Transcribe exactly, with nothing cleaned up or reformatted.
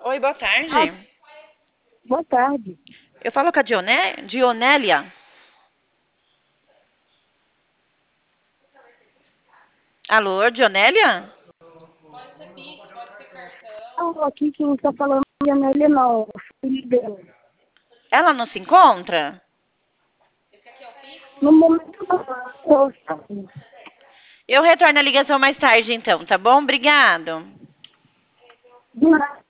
Oi, boa Ah, tarde. boa tarde. Eu falo com a Dioné... Dionélia. Alô, Dionélia? Ah, aqui que está falando não é Amélia, não. O filho dela. Ela não se encontra? No momento, não. Eu estou Eu retorno a ligação mais tarde, então, tá bom? Obrigado. de nada.